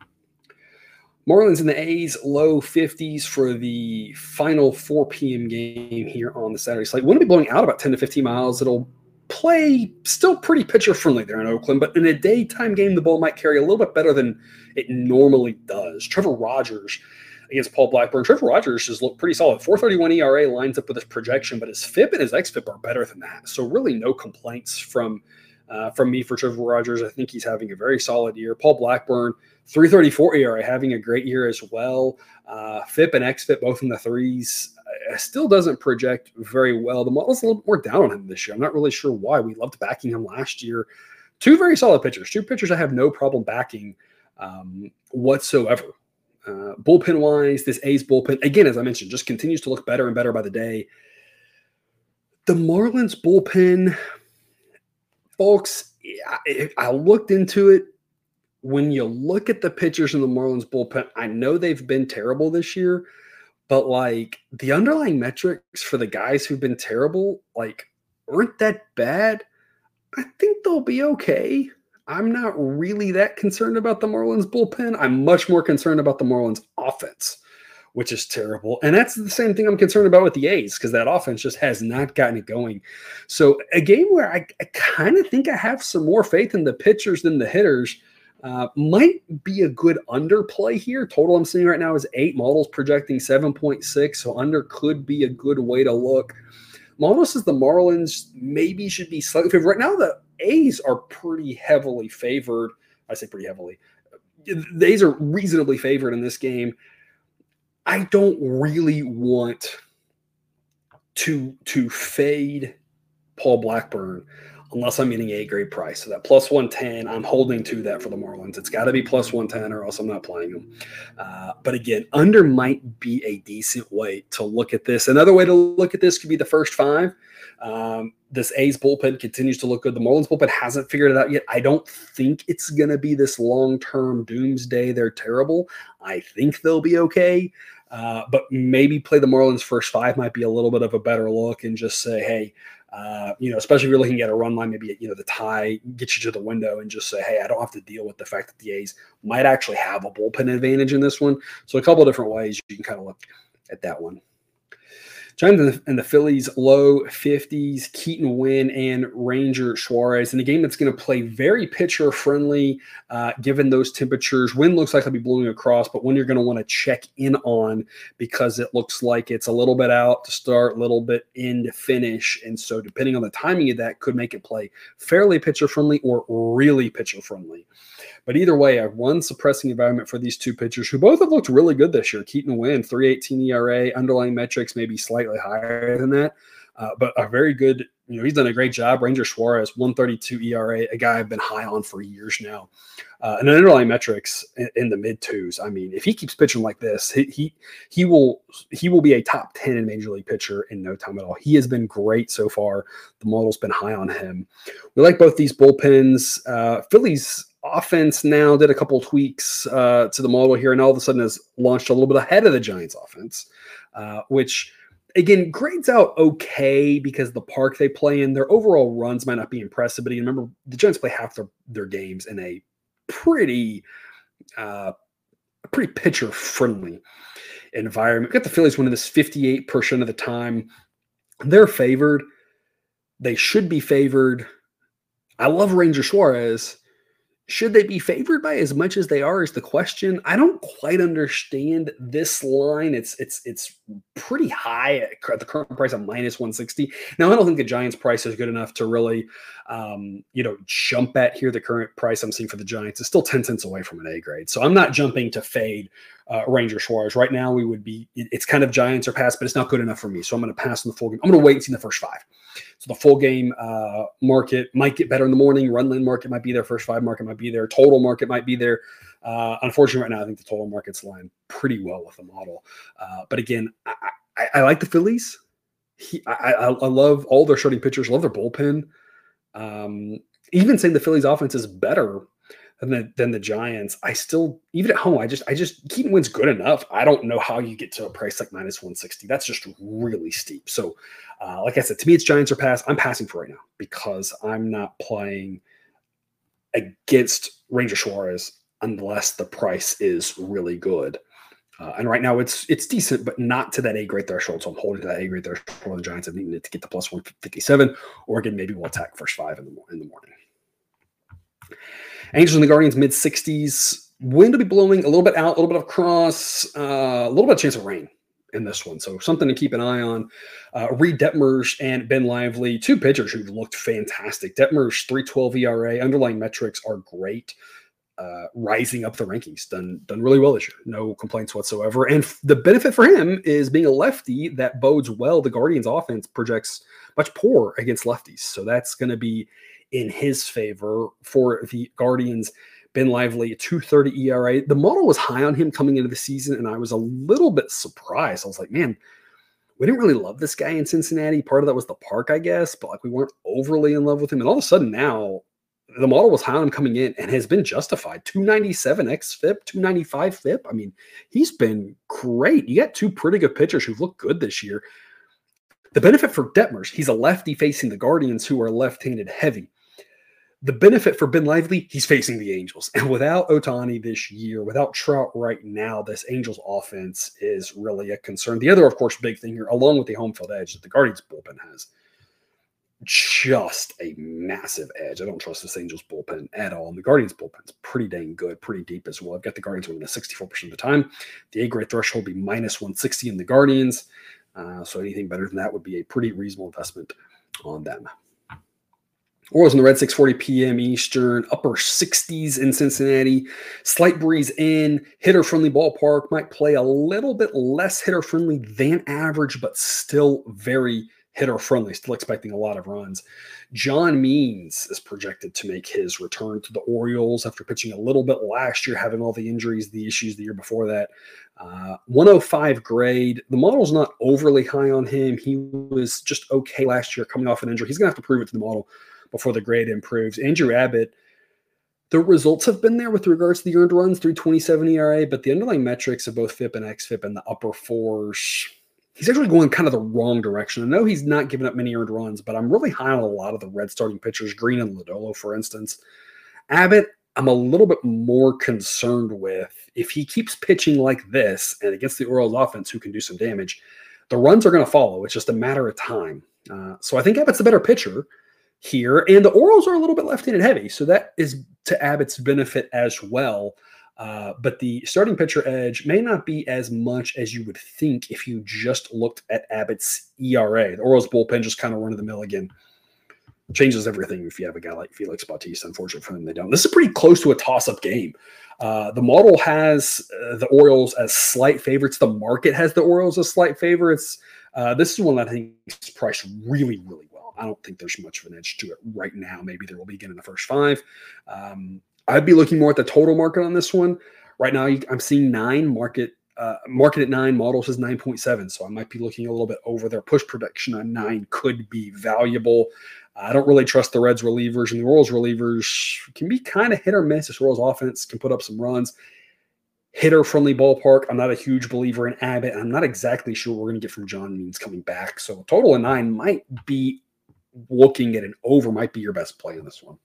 Marlins and the A's, low fifties for the final four p.m. game here on the Saturday slate. Wouldn't be blowing out about ten to fifteen miles. It'll play still pretty pitcher friendly there in Oakland, but in a daytime game, the ball might carry a little bit better than it normally does. Trevor Rogers against Paul Blackburn. Trevor Rogers has looked pretty solid. four thirty-one E R A lines up with his projection, but his F I P and his X F I P are better than that. So really no complaints from uh, from me for Trevor Rogers. I think he's having a very solid year. Paul Blackburn, three thirty-four E R A, having a great year as well. Uh, F I P and X F I P both in the threes. Uh, still doesn't project very well. The model's a little more down on him this year. I'm not really sure why. We loved backing him last year. Two very solid pitchers. Two pitchers I have no problem backing um, whatsoever. Uh, bullpen-wise, this A's bullpen, again, as I mentioned, just continues to look better and better by the day. The Marlins bullpen, folks, I, I looked into it. When you look at the pitchers in the Marlins bullpen, I know they've been terrible this year, but like the underlying metrics for the guys who've been terrible, like, aren't that bad. I think they'll be okay. I'm not really that concerned about the Marlins bullpen. I'm much more concerned about the Marlins offense, which is terrible. And that's the same thing I'm concerned about with the A's, because that offense just has not gotten it going. So a game where I, I kind of think I have some more faith in the pitchers than the hitters uh, might be a good underplay here. Total I'm seeing right now is eight. Models projecting seven point six, so under could be a good way to look. Models says the Marlins maybe should be slightly favored. Right now, the A's are pretty heavily favored. I say pretty heavily. the A's are reasonably favored in this game. I don't really want to, to fade Paul Blackburn unless I'm getting a grade price. So that plus one ten, I'm holding to that for the Marlins. It's got to be plus one ten or else I'm not playing them. Uh, but again, under might be a decent way to look at this. Another way to look at this could be the first five. Um, this A's bullpen continues to look good. The Marlins bullpen hasn't figured it out yet. I don't think it's going to be this long-term doomsday. They're terrible. I think they'll be okay. Uh, but maybe play the Marlins first five might be a little bit of a better look and just say, hey, uh, you know, especially if you're looking at a run line, maybe, you know, the tie gets you to the window and just say, hey, I don't have to deal with the fact that the A's might actually have a bullpen advantage in this one. So a couple of different ways you can kind of look at that one. Giants and the, and the Phillies, low fifties, Keaton Winn and Ranger Suarez in a game that's going to play very pitcher-friendly uh, given those temperatures. Wind looks like it'll be blowing across, but one you're going to want to check in on because it looks like it's a little bit out to start, a little bit in to finish. And so depending on the timing of that could make it play fairly pitcher-friendly or really pitcher-friendly. But either way, a run suppressing environment for these two pitchers who both have looked really good this year. Keaton Winn, three eighteen E R A, underlying metrics maybe slightly higher than that, uh, but a very good, you know, he's done a great job. Ranger Suarez, one thirty-two E R A, a guy I've been high on for years now. Uh, and underlying metrics in, in the mid twos. I mean, if he keeps pitching like this, he, he he will he will be a top ten in Major League pitcher in no time at all. He has been great so far. The model's been high on him. We like both these bullpens. Uh, Phillies offense now did a couple tweaks uh, to the model here, and all of a sudden has launched a little bit ahead of the Giants offense, uh, which again grades out okay because the park they play in, their overall runs might not be impressive. But remember, the Giants play half their, their games in a pretty, uh, pretty pitcher friendly environment. We've got the Phillies winning this fifty-eight percent of the time. They're favored. They should be favored. I love Ranger Suarez. Should they be favored by as much as they are is the question. I don't quite understand this line. It's it's it's pretty high at the current price of minus one sixty. Now, I don't think the Giants price is good enough to really, um, you know, jump at here. The current price I'm seeing for the Giants is still ten cents away from an A grade. So I'm not jumping to fade uh, Ranger Suarez. Right now, we would be, it's kind of Giants or pass, but it's not good enough for me. So I'm going to pass on the full game. I'm going to wait and see the first five. So the full game uh, market might get better in the morning. Run line market might be there. First five market might be there. Total market might be there. Uh, unfortunately, right now, I think the total market's lined pretty well with the model. Uh, but again, I, I, I like the Phillies. He, I, I, I love all their starting pitchers. Love their bullpen. Um, even saying the Phillies offense is better than the, than the Giants, I still, even at home, I just, I just, Keaton Winn's good enough. I don't know how you get to a price like minus one sixty. That's just really steep. So, uh, like I said, to me, it's Giants or pass. I'm passing for right now because I'm not playing against Ranger Suarez unless the price is really good. Uh, and right now it's it's decent, but not to that A grade threshold. So I'm holding to that A grade threshold for the Giants. I need it to get to plus one fifty-seven. Or again, maybe we'll attack first five in the in the morning. Angels and the Guardians, mid sixties. Wind will be blowing a little bit out, a little bit of cross, uh, a little bit of chance of rain in this one. So something to keep an eye on. Uh, Reed Detmers and Ben Lively, two pitchers who looked fantastic. Detmers, three twelve E R A. Underlying metrics are great. Uh, rising up the rankings, done done really well this year. No complaints whatsoever. And f- the benefit for him is being a lefty that bodes well. The Guardians offense projects much poorer against lefties. So that's going to be in his favor for the Guardians. Ben Lively, two thirty E R A. The model was high on him coming into the season, and I was a little bit surprised. I was like, man, we didn't really love this guy in Cincinnati. Part of that was the park, I guess, but like we weren't overly in love with him. And all of a sudden now, the model was high on him coming in and has been justified. two ninety-seven X F I P, two ninety-five F I P. I mean, he's been great. You got two pretty good pitchers who've looked good this year. The benefit for Detmers, he's a lefty facing the Guardians who are left-handed heavy. The benefit for Ben Lively, he's facing the Angels. And without Ohtani this year, without Trout right now, this Angels offense is really a concern. The other, of course, big thing here, along with the home field edge that the Guardians bullpen has, just a massive edge. I don't trust this Angels bullpen at all. And the Guardians bullpen's pretty dang good, pretty deep as well. I've got the Guardians winning at sixty-four percent of the time. The A-grade threshold will be minus one sixty in the Guardians. Uh, so anything better than that would be a pretty reasonable investment on them. Orioles in the red, six forty p.m. Eastern, upper sixties in Cincinnati. Slight breeze in, hitter-friendly ballpark. Might play a little bit less hitter-friendly than average, but still very hitter-friendly. Still expecting a lot of runs. John Means is projected to make his return to the Orioles after pitching a little bit last year, having all the injuries, the issues the year before that. Uh, one oh five grade. The model's not overly high on him. He was just okay last year coming off an injury. He's going to have to prove it to the model before the grade improves. Andrew Abbott, the results have been there with regards to the earned runs, three twenty-seven E R A, but the underlying metrics of both F I P and X F I P in the upper fours, he's actually going kind of the wrong direction. I know he's not giving up many earned runs, but I'm really high on a lot of the red starting pitchers, Green and Lodolo, for instance. Abbott, I'm a little bit more concerned with. If he keeps pitching like this and against the Orioles offense, who can do some damage, the runs are going to follow. It's just a matter of time. Uh, so I think Abbott's the better pitcher here, and the Orioles are a little bit left-handed heavy, so that is to Abbott's benefit as well. Uh, but the starting pitcher edge may not be as much as you would think if you just looked at Abbott's E R A. The Orioles bullpen just kind of run-of-the-mill again. Changes everything if you have a guy like Felix Bautista. Unfortunately for them, they don't. This is pretty close to a toss-up game. Uh, the model has uh, the Orioles as slight favorites. The market has the Orioles as slight favorites. Uh, this is one that I think is priced really, really well. I don't think there's much of an edge to it right now. Maybe there will be again in the first five. Um, I'd be looking more at the total market on this one. Right now, I'm seeing nine market. Uh, market at nine, model says nine point seven. So I might be looking a little bit over there. Push production on nine could be valuable. I don't really trust the Reds relievers, and the Orioles relievers can be kind of hit or miss. This Orioles offense can put up some runs. Hitter-friendly ballpark. I'm not a huge believer in Abbott. I'm not exactly sure what we're going to get from John Means coming back. So a total of nine might be looking at an over, might be your best play in this one.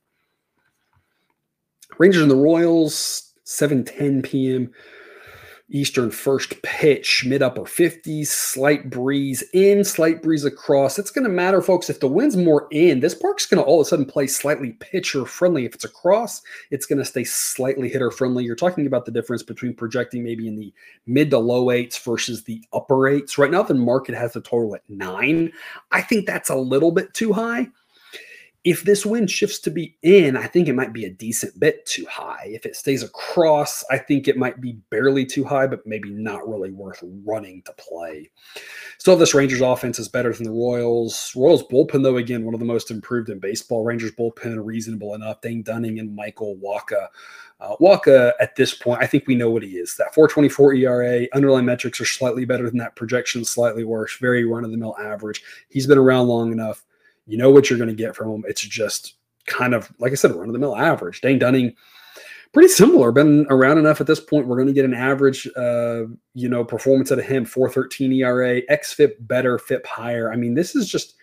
Rangers and the Royals, seven ten p.m. Eastern, first pitch, mid-upper fifties, slight breeze in, slight breeze across. It's going to matter, folks. If the wind's more in, this park's going to all of a sudden play slightly pitcher-friendly. If it's across, it's going to stay slightly hitter-friendly. You're talking about the difference between projecting maybe in the mid to low eights versus the upper eights. Right now, the market has the total at nine. I think that's a little bit too high. If this wind shifts to be in, I think it might be a decent bit too high. If it stays across, I think it might be barely too high, but maybe not really worth running to play. Still, this Rangers offense is better than the Royals. Royals bullpen, though, again, one of the most improved in baseball. Rangers bullpen, reasonable enough. Dane Dunning and Michael Wacha. Uh, Wacha, at this point, I think we know what he is. That four twenty-four E R A, underlying metrics are slightly better than that. Projection slightly worse. Very run-of-the-mill average. He's been around long enough. You know what you're going to get from him. It's just kind of, like I said, run-of-the-mill average. Dane Dunning, pretty similar. Been around enough at this point. We're going to get an average, uh, you know, performance out of him. four thirteen E R A, X F I P better, F I P higher. I mean, this is just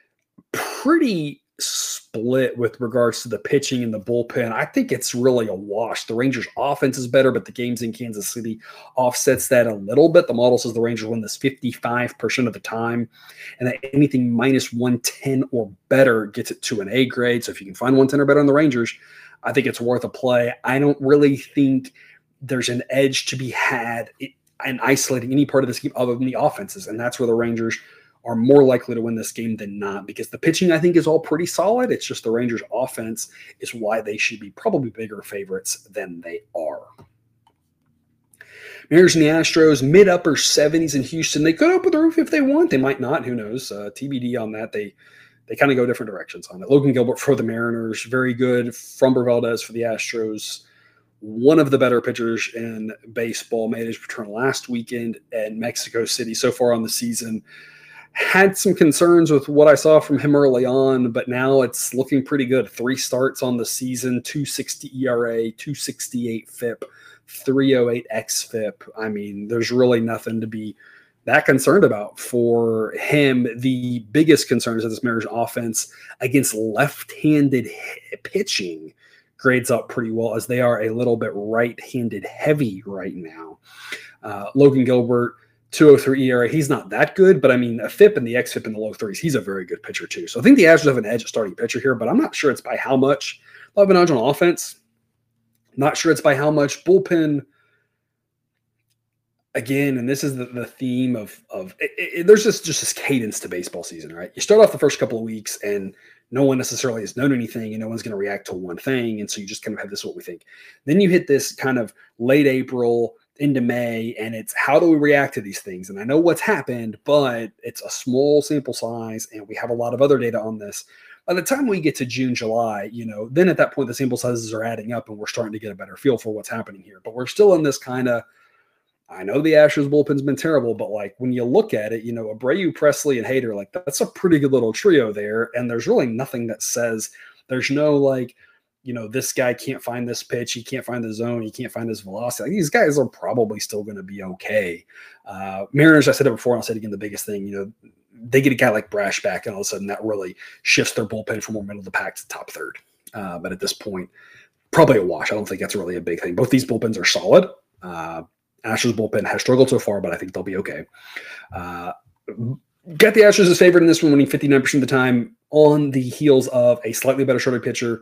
pretty split with regards to the pitching and the bullpen. I think it's really a wash. The Rangers' offense is better, but the games in Kansas City offsets that a little bit. The model says the Rangers win this fifty-five percent of the time, and that anything minus one ten or better gets it to an A grade. So if you can find one ten or better on the Rangers, I think it's worth a play. I don't really think there's an edge to be had in isolating any part of this game other than the offenses, and that's where the Rangers are more likely to win this game than not, because the pitching, I think, is all pretty solid. It's just the Rangers' offense is why they should be probably bigger favorites than they are. Mariners and the Astros, mid-upper seventies in Houston. They could open the roof if they want. They might not. Who knows? Uh, T B D on that. They they kind of go different directions on it. Logan Gilbert for the Mariners, very good. Framber Valdez for the Astros. One of the better pitchers in baseball, made his return last weekend in Mexico City so far on the season. Had some concerns with what I saw from him early on, but now it's looking pretty good. Three starts on the season, two sixty E R A, two sixty-eight F I P, three oh eight X F I P. I mean, there's really nothing to be that concerned about for him. The biggest concern is that this Mariners offense against left-handed pitching grades up pretty well, as they are a little bit right-handed heavy right now. Uh, Logan Gilbert, two oh three E R A. He's not that good, but I mean, a F I P and the X F I P in the low threes, he's a very good pitcher too. So I think the Astros have an edge at starting pitcher here, but I'm not sure it's by how much. They'll have an edge on offense. Not sure it's by how much. Bullpen, again, and this is the, the theme of, of it, it, there's just, just this cadence to baseball season, right? You start off the first couple of weeks and no one necessarily has known anything and no one's going to react to one thing. And so you just kind of have this is what we think. Then you hit this kind of late April into May, and it's how do we react to these things? And I know what's happened, but it's a small sample size, and we have a lot of other data on this. By the time we get to June, July, you know, then at that point, the sample sizes are adding up and we're starting to get a better feel for what's happening here. But we're still in this kind of, I know the Astros bullpen's been terrible, but like when you look at it, you know, Abreu, Presley, and Hader, like that's a pretty good little trio there. And there's really nothing that says there's no like, you know, this guy can't find this pitch. He can't find the zone. He can't find this velocity. Like, these guys are probably still going to be okay. Uh, Mariners, I said it before, and I'll say it again, the biggest thing, you know, they get a guy like Brash back, and all of a sudden that really shifts their bullpen from more middle of the pack to top third. Uh, but at this point, probably a wash. I don't think that's really a big thing. Both these bullpens are solid. Uh, Astros bullpen has struggled so far, but I think they'll be okay. Uh, got the Astros as favored in this one, winning fifty-nine percent of the time on the heels of a slightly better starting pitcher,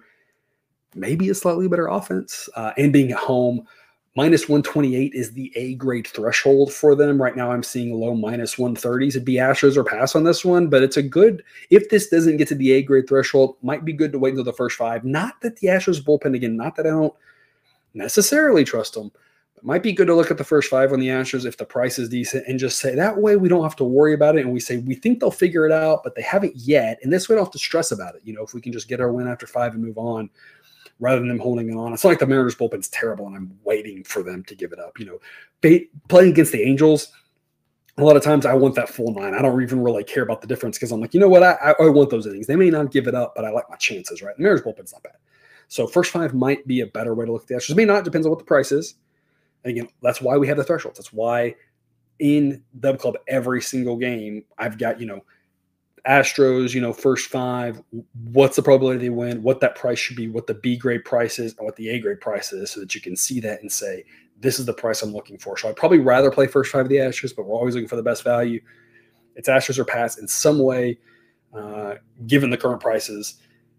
maybe a slightly better offense, uh, and being at home. Minus one twenty-eight is the A-grade threshold for them. Right now I'm seeing low minus one thirties. It'd be Astros or pass on this one, but it's a good, if this doesn't get to the A-grade threshold, might be good to wait until the first five. Not that the Astros bullpen, again, not that I don't necessarily trust them, but it might be good to look at the first five on the Astros if the price is decent and just say, that way we don't have to worry about it. And we say, we think they'll figure it out, but they haven't yet. And this way we don't have to stress about it. You know, if we can just get our win after five and move on, rather than them holding it on. It's not like the Mariners bullpen's terrible and I'm waiting for them to give it up. You know, they, playing against the Angels, a lot of times I want that full nine. I don't even really care about the difference because I'm like, you know what? I, I want those innings. They may not give it up, but I like my chances, right? The Mariners bullpen's not bad. So first five might be a better way to look at the Astros. It may not. Depends on what the price is. And again, that's why we have the thresholds. That's why in Dub Club every single game I've got, you know, Astros, you know, first five, what's the probability they win, what that price should be, what the B grade price is, and what the A grade price is, so that you can see that and say, this is the price I'm looking for. So I'd probably rather play first five of the Astros, but we're always looking for the best value. It's Astros or pass in some way, uh, given the current prices.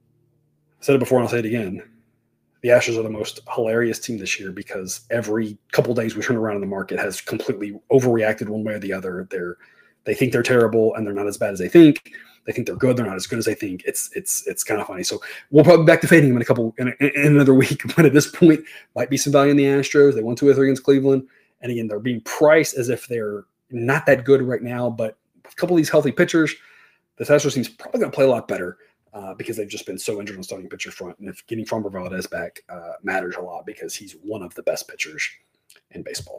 I said it before and I'll say it again. The Astros are the most hilarious team this year because every couple days we turn around in the market has completely overreacted one way or the other. They're They think they're terrible and they're not as bad as they think. They think they're good. They're not as good as they think. It's it's it's kind of funny. So we'll probably be back to fading them in a couple in, in, in another week. But at this point, might be some value in the Astros. They won two or three against Cleveland, and again, they're being priced as if they're not that good right now. But with a couple of these healthy pitchers, this Astros team's probably going to play a lot better uh, because they've just been so injured on the starting pitcher front. And if getting Framber Valdez back uh, matters a lot because he's one of the best pitchers in baseball.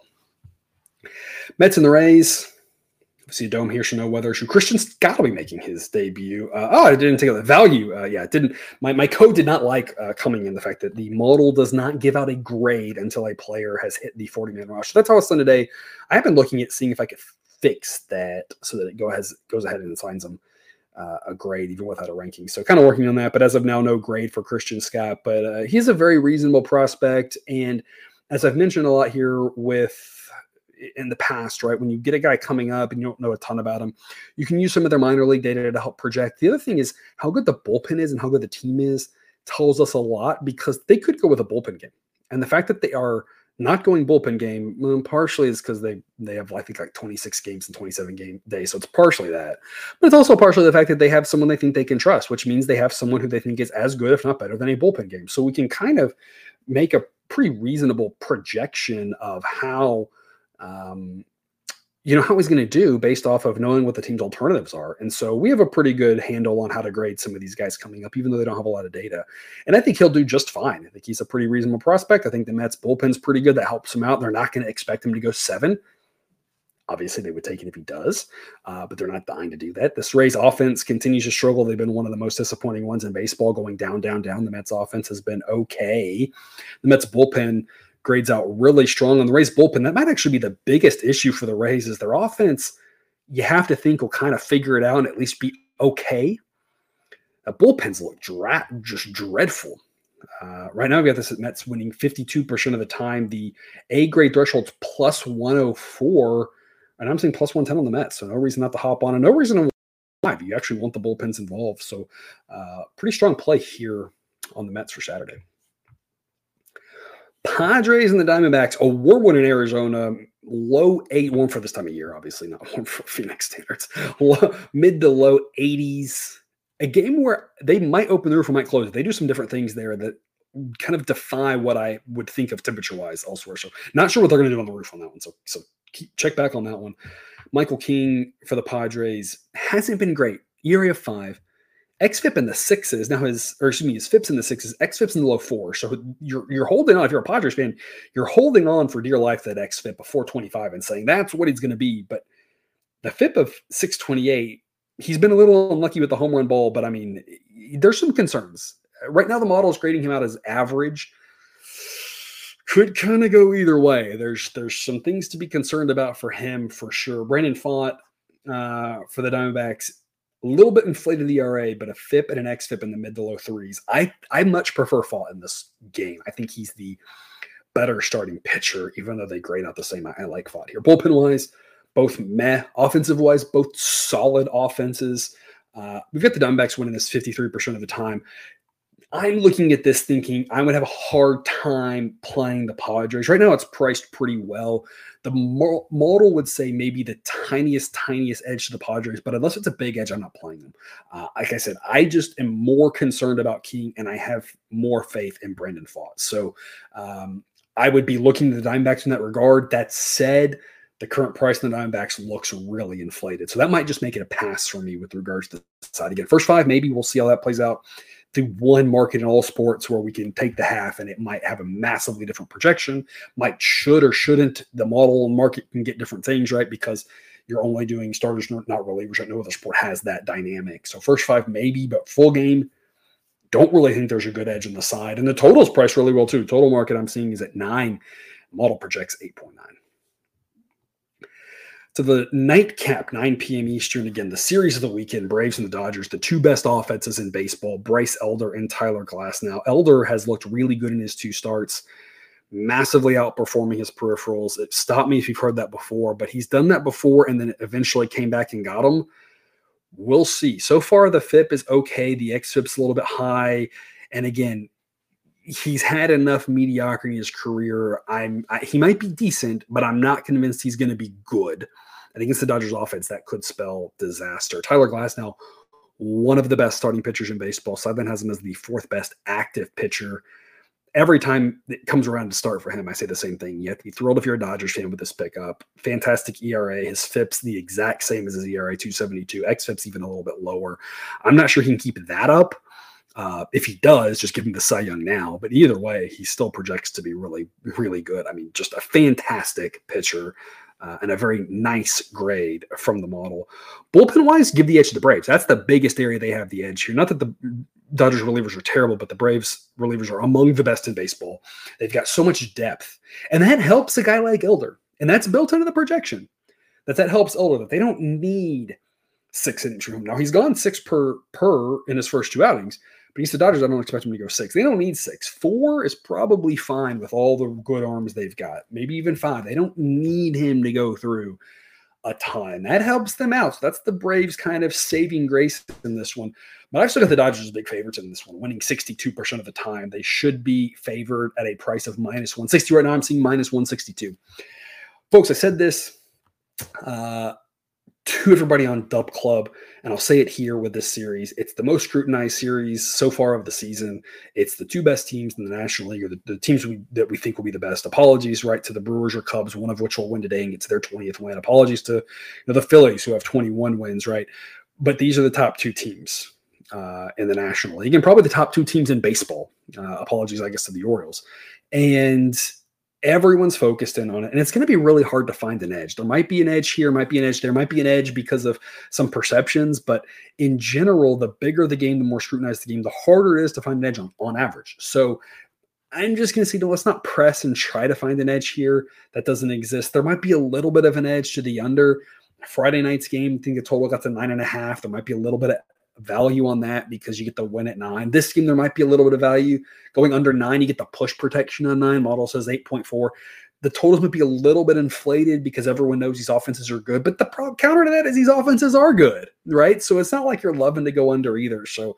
Mets and the Rays. See, Dome here should know whether should Christian's got to be making his debut. Uh, oh, I didn't take the value. Uh, yeah, it didn't. My my code did not like uh, coming in the fact that the model does not give out a grade until a player has hit the forty man rush. So that's how it's done today. I have been looking at seeing if I could fix that so that it go has goes ahead and assigns them uh, a grade even without a ranking. So kind of working on that. But as of now, no grade for Christian Scott. But uh, he's a very reasonable prospect, and as I've mentioned a lot here with. In the past, right? When you get a guy coming up and you don't know a ton about him, you can use some of their minor league data to help project. The other thing is how good the bullpen is and how good the team is tells us a lot because they could go with a bullpen game. And the fact that they are not going bullpen game, well, partially is because they they have, I think, like twenty-six games and twenty-seven game days. So it's partially that. But it's also partially the fact that they have someone they think they can trust, which means they have someone who they think is as good, if not better, than a bullpen game. So we can kind of make a pretty reasonable projection of how Um, you know, how he's going to do based off of knowing what the team's alternatives are. And so we have a pretty good handle on how to grade some of these guys coming up, even though they don't have a lot of data. And I think he'll do just fine. I think he's a pretty reasonable prospect. I think the Mets bullpen's pretty good. That helps him out. They're not going to expect him to go seven. Obviously, they would take it if he does, uh, but they're not dying to do that. This Rays offense continues to struggle. They've been one of the most disappointing ones in baseball, going down, down, down. The Mets offense has been okay. The Mets bullpen grades out really strong on the Rays bullpen. That might actually be the biggest issue for the Rays is their offense. You have to think will kind of figure it out and at least be okay. The bullpens look dra- just dreadful. Uh, right now, we've got this at Mets winning fifty-two percent of the time. The A grade threshold's plus one oh four, and I'm saying plus one ten on the Mets. So no reason not to hop on, and no reason to live. You actually want the bullpens involved. So uh, pretty strong play here on the Mets for Saturday. Padres and the Diamondbacks, a war win in Arizona, low eight, warm for this time of year, obviously not warm for Phoenix standards, low, mid to low eighties a game where they might open the roof or might close it. They do some different things there that kind of defy what I would think of temperature-wise elsewhere. So not sure what they're going to do on the roof on that one. So, so keep, check back on that one. Michael King for the Padres hasn't been great. E R A of five. X F I P in the sixes. Now his, or excuse me, his F I P's in the sixes. X F I P's in the low four. So you're you're holding on. If you're a Padres fan, you're holding on for dear life that X F I P of four twenty-five and saying that's what he's going to be. But the F I P of six twenty-eight, he's been a little unlucky with the home run ball. But I mean, there's some concerns. Right now, the model is grading him out as average. Could kind of go either way. There's there's some things to be concerned about for him for sure. Brandon Pfaadt uh, for the Diamondbacks, a little bit inflated E R A, but a F I P and an X F I P in the mid to low threes. I I much prefer Pfaadt in this game. I think he's the better starting pitcher, even though they grade out the same. I, I like Pfaadt here. Bullpen wise, both meh. Offensive wise, both solid offenses. Uh, we've got the Diamondbacks winning this fifty-three percent of the time. I'm looking at this thinking I would have a hard time playing the Padres. Right now, it's priced pretty well. The model would say maybe the tiniest, tiniest edge to the Padres, but unless it's a big edge, I'm not playing them. Uh, like I said, I just am more concerned about King, and I have more faith in Brandon Pfaadt. So um, I would be looking to the Diamondbacks in that regard. That said, the current price in the Diamondbacks looks really inflated. So that might just make it a pass for me with regards to the side. Again, first five, maybe we'll see how that plays out. The one market in all sports where we can take the half and it might have a massively different projection, might should or shouldn't. The model and market can get different things, right? Because you're only doing starters, not relievers. I know other sport has that dynamic. So first five, maybe, but full game, don't really think there's a good edge on the side. And the total's priced really well too. Total market I'm seeing is at nine. Model projects eight point nine. To the nightcap, nine p.m. Eastern. Again, the series of the weekend, Braves and the Dodgers, the two best offenses in baseball, Bryce Elder and Tyler Glasnow. Elder has looked really good in his two starts, massively outperforming his peripherals. It stopped me if you've heard that before, but he's done that before and then eventually came back and got him. We'll see. So far, the F I P is okay. The X F I P's a little bit high. And again, he's had enough mediocrity in his career. I'm I, he might be decent, but I'm not convinced he's going to be good. And against the Dodgers offense, that could spell disaster. Tyler Glasnow, one of the best starting pitchers in baseball. Sideline has him as the fourth best active pitcher. Every time it comes around to start for him, I say the same thing. You have to be thrilled if you're a Dodgers fan with this pickup. Fantastic E R A. His F I P's the exact same as his E R A, two seventy-two. X F I P's even a little bit lower. I'm not sure he can keep that up. Uh, if he does, just give him the Cy Young now. But either way, he still projects to be really, really good. I mean, just a fantastic pitcher uh, and a very nice grade from the model. Bullpen-wise, give the edge to the Braves. That's the biggest area they have the edge here. Not that the Dodgers relievers are terrible, but the Braves relievers are among the best in baseball. They've got so much depth. And that helps a guy like Elder. And that's built into the projection. That that helps Elder, that they don't need six innings from him. Now, he's gone six per per in his first two outings. But against the Dodgers, I don't expect him to go six. They don't need six. Four is probably fine with all the good arms they've got. Maybe even five. They don't need him to go through a ton. That helps them out. So that's the Braves' kind of saving grace in this one. But I've still got the Dodgers as big favorites in this one, winning sixty-two percent of the time. They should be favored at a price of minus one sixty. Right now, I'm seeing minus one sixty-two. Folks, I said this uh, to everybody on Dub Club, and I'll say it here with this series. It's the most scrutinized series so far of the season. It's the two best teams in the National League, or the, the teams we, that we think will be the best. Apologies, right, to the Brewers or Cubs, one of which will win today and get to their twentieth win. Apologies to you know, the Phillies, who have twenty-one wins, right? But these are the top two teams uh, in the National League, and probably the top two teams in baseball. Uh, apologies, I guess, to the Orioles. And everyone's focused in on it, and it's going to be really hard to find an edge. There might be an edge here, might be an edge there, might be an edge because of some perceptions, but in general, the bigger the game, the more scrutinized the game, the harder it is to find an edge on, on average. So I'm just going to say, no, let's not press and try to find an edge here. That doesn't exist. There might be a little bit of an edge to the under. Friday night's game, I think the total got to nine and a half. There might be a little bit of value on that because you get the win at nine. This game, there might be a little bit of value. Going under nine, you get the push protection on nine. Model says eight point four. The totals might be a little bit inflated because everyone knows these offenses are good. But the pro- counter to that is these offenses are good, right? So it's not like you're loving to go under either. So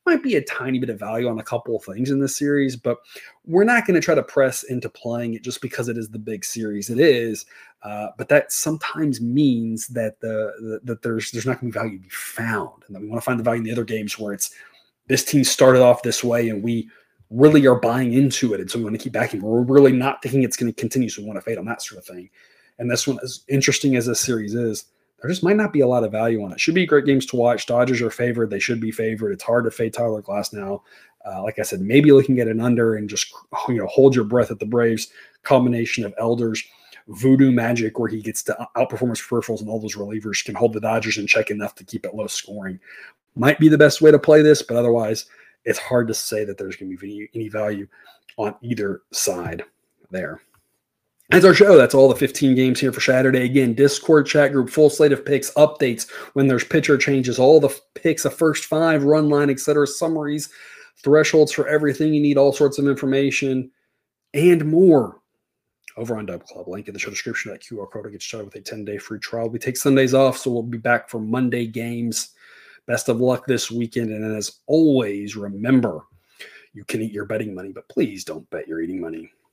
Might be a tiny bit of value on a couple of things in this series, but we're not going to try to press into playing it just because it is the big series. It is, uh, but that sometimes means that the, the that there's there's not going to be value to be found, and that we want to find the value in the other games where it's this team started off this way and we really are buying into it, and so we want to keep backing. We're really not thinking it's going to continue, so we want to fade on that sort of thing. And this one, as interesting as this series is, there just might not be a lot of value on it. Should be great games to watch. Dodgers are favored. They should be favored. It's hard to fade Tyler Glasnow. Uh, like I said, maybe looking at an under and just, you know, hold your breath at the Braves. Combination of Elders, voodoo magic, where he gets to outperform his peripherals, and all those relievers can hold the Dodgers in check enough to keep it low scoring. Might be the best way to play this, but otherwise it's hard to say that there's going to be any, any value on either side there. That's our show. That's all the fifteen games here for Saturday. Again, Discord chat group, full slate of picks, updates when there's pitcher changes, all the picks, a first five, run line, et cetera, summaries, thresholds for everything you need, all sorts of information, and more over on Dub Club. Link in the show description. That Q R code to get started with a ten-day free trial. We take Sundays off, so we'll be back for Monday games. Best of luck this weekend. And as always, remember, you can eat your betting money, but please don't bet your eating money.